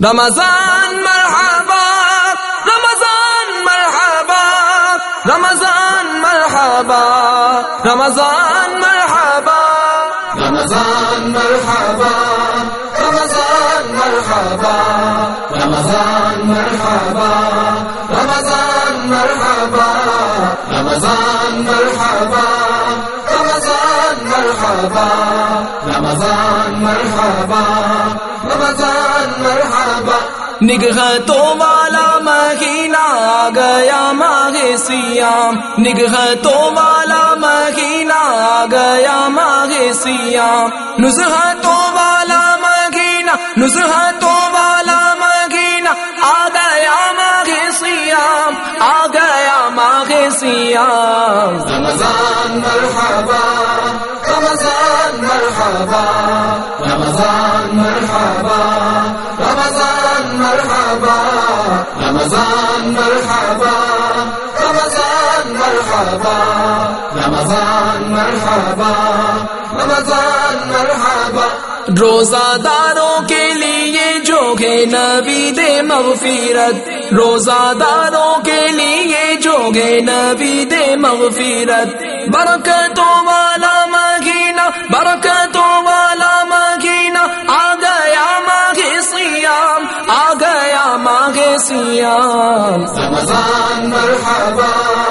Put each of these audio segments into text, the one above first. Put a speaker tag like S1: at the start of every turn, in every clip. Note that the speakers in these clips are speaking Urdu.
S1: رمضان مرحبا رمضان مرحبا رمضان مرحبا رمضان مرحبا رمضان مرحبا رمضان مرحبا رمضان مرحبا رمضان مرحبا رمضان مرحبا رمضان مرحبا رمضان مرحبا رمضان مرحبا نگہتوں والا مہینہ آ گیا ماہ سیام نگہتوں والا مہینہ آ گیا ماہ سیام نزہتوں والا مہینہ نزہتوں والا مہینہ آ گیا ماہ سیام آ گیا ماہ سیام رمضان مرحبا رمضان مرحبا رمضان مرحبا رمضان مرحبا رمضان مرحبا رمضان مرحبا رمضان مرحبا رمضان مرحبا روزہ داروں کے لیے جو ہے نوید مغفرت روزہ داروں کے لیے جو ہے نوید مغفرت برکتوں والا مہینہ برکتوں والا مہینہ آ گیا ماہ سیام آ گیا ماہ سیام رمضان مرحبا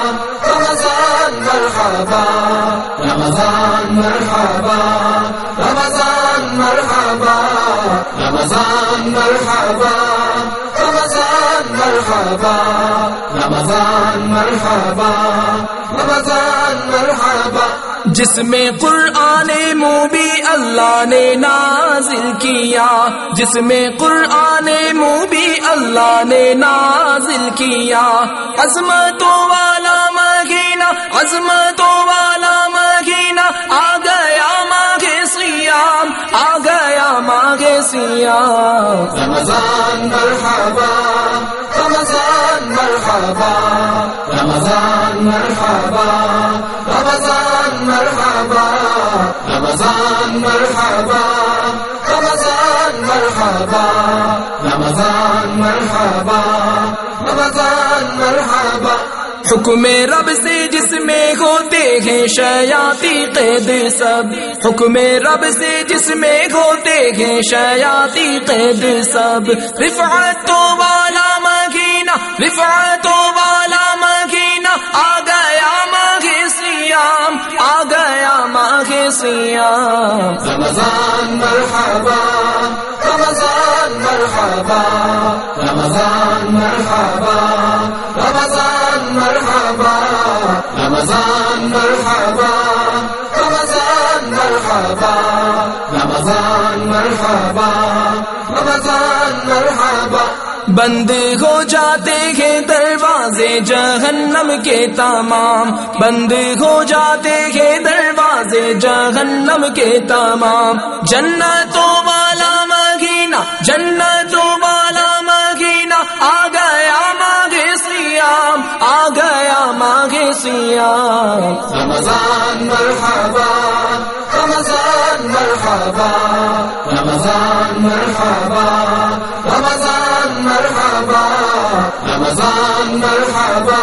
S1: رمضان مرحبا رمضان مرحبا رمضان مرحبا رمضان مرحبا رمضان مرحبا رمضان مرحبا رمضان مرحبا جس میں قرآن مبین اللہ نے نازل کیا جس میں قرآن مبین اللہ نے نازل کیا عظمتوں والا مہینہ عظمتوں والا مہینہ آ گیا ماہ سیام آ گیا ماہ سیام رمضان مرحبا رمضان مرحبا رمضان مرحبا رمضان مرحبا رمضان مرحبا رمضان مرحبا رمضان مرحبا رمضان مرحبا حکم رب سے جس میں ہوتے ہیں شیاطین قید سب حکم رب سے جس میں ہوتے ہیں شیاطین قید سب رفعتوں والا مہینہ رفعتوں والا مہینہ آ گیا ماہ سیام آ گیا ماہ سیام رمضان مرحبا رمضان مرحبا رمضان مرحبا رمضان مرحبا رمضان مرحبا رمضان مرحبا رمضان مرحبا رمضان مرحبا بند ہو جاتے ہیں دروازے جہنم کے تمام بند ہو جاتے ہیں دروازے جہنم کے تمام جنتوں والا مہینہ جنتوں والا مہینہ آ گیا ماہ سیام آ گیا ماہ سیام رمضان مرحبا رمضان مرحبا رمضان مرحبا رمضان مرحبا رمضان مرحبا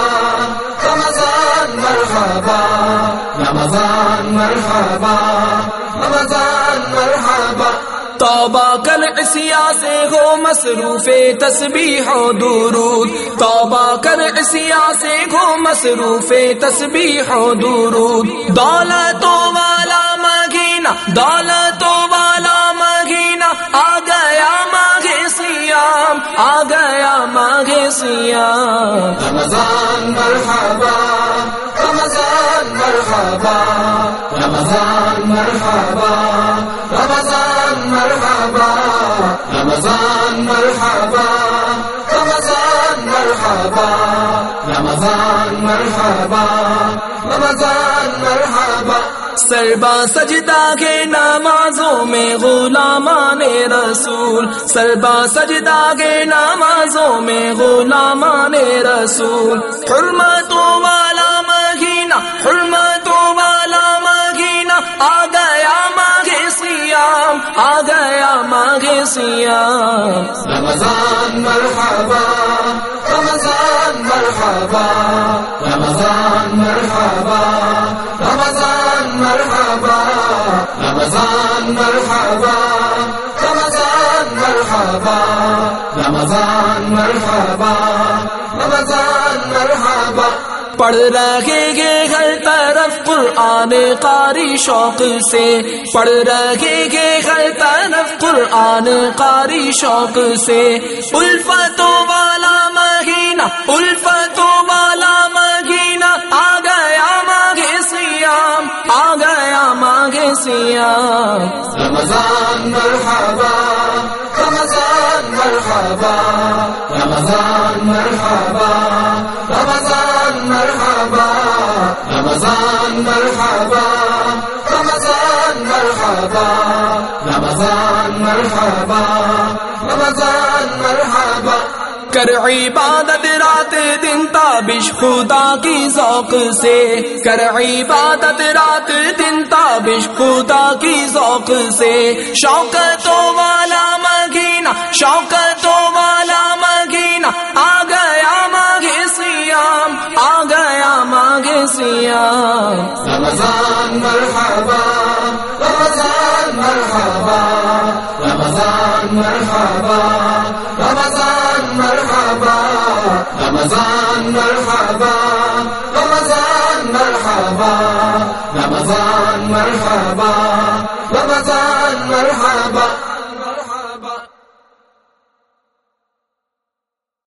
S1: رمضان مرحبا رمضان مرحبا رمضان مرحبا توبہ کر عصیاں سے ہو مصروف تسبیح و درود توبہ کر عصیاں سے ہو مصروف تسبیح و درود دولتوں والا مہینہ دولتوں والا مہینہ آ گیا ماہ سیام آ گیا ماہ سیام رمضان مرحبا رمضان مرحبا رمضان مرحبا رمضان مرحبا رمضان مرحبا رمضان مرحبا رمضان مرحبا رمضان مرحبا سربا سجدہ کے نمازوں میں غلامان رسول سربا سجدہ کے نمازوں میں غلامان رسول حرمتوں والا مہینہ حرمتوں والا مہینہ آ گیا ماہ سیام آ گیا ماہ سیام. رمضان مرحبا رمضان مرحبا رمضان مرحبا رمضان مرحبا رمضان مرحبا رمضان مرحبا رمضان مرحبا رمضان مرحبا. پڑھ رہے گے ہر طرف قرآن قاری شوق سے, پڑھ رہے گے ہر طرف قرآن قاری شوق سے. الفتوں والا مہینہ الفتوں والا مہینہ آ گیا ماہ سیام آ گیا ماہ سیام. رمضان مرحبا رمضان مرحبا رمضان مرحبا رمضان مرحبا رمضان مرحبا رمضان مرحبا رمضان مرحبا رمضان مرحبا. کر عبادت رات دن تابش خدا کی ذوق سے, کر عبادت رات دن تابش خدا کی ذوق سے. شوقتوں والا مہینہ شوقتوں والا مہینہ آ گیا ماہ سیام آ گیا ماہ سیام. رمضان مرحبا رمضان مرحبا رمضان مرحبا رمضان مرحبا رمضان مرحبا رمضان مرحبا رمضان مرحبا رمضان مرحبا.